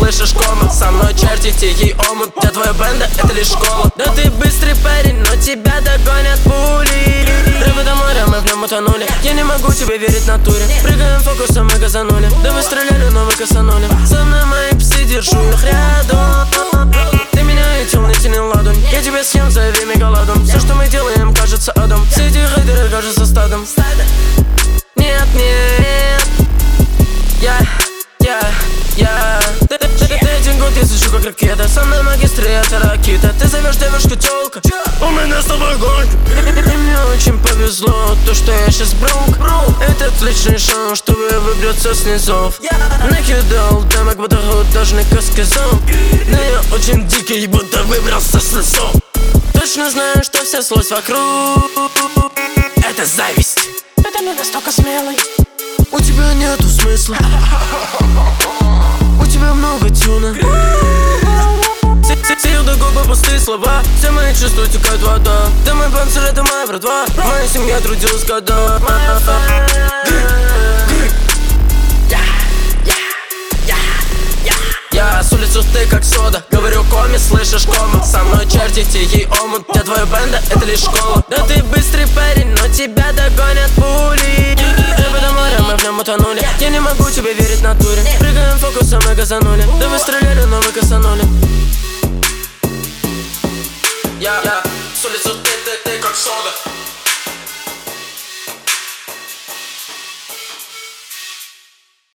слышишь комы? Со мной чертите ей омут. Вся твоя банда это лишь школа. Да ты быстрый парень, но тебя догонят пули. Рыба до моря, мы в нем утонули. Я не могу тебе верить в натуре. Прыгаем фокусом, мы газанули. Да вы стреляли, но вы косанули. Со мной мои псы, держу их рядом. Ты меня и темный тенил ладонь. Я тебя съем, зови мегаладом. Все, что мы делаем, кажется адом. Все эти хейтеры кажутся стадом. Нет, нет. Ты один год, я сижу как ракета. Со мной магистры, это ракета. Ты зовешь девушку тёлка, у меня с тобой гонка. И мне очень повезло, то, что я сейчас бронк. Это отличный шанс, чтобы выбраться с низов. Накидал дамок, будто художник сказал. Но я очень дикий, будто выбрался с лесов. Точно знаю, что все слось вокруг. Это зависть. Ты не настолько смелый. У тебя нету смысла. У тебя много тюна. Сил до губы пустые слова. Все мои чувства текает вода. Ты мой панцирь, это моя братва. Моя семья трудилась года. Я с улицы ты как сода. Говорю коми, слышишь кома. Со мной чертите ей омут. Вся твоя банда это лишь школа. Да ты быстрый парень, но тебя догонят пули. Рыба до моря, мы в нем утонули. Я не могу тебе верить в натуре. Прыгаем фокусом, мы газанули. Да вы стреляли, но вы косанули.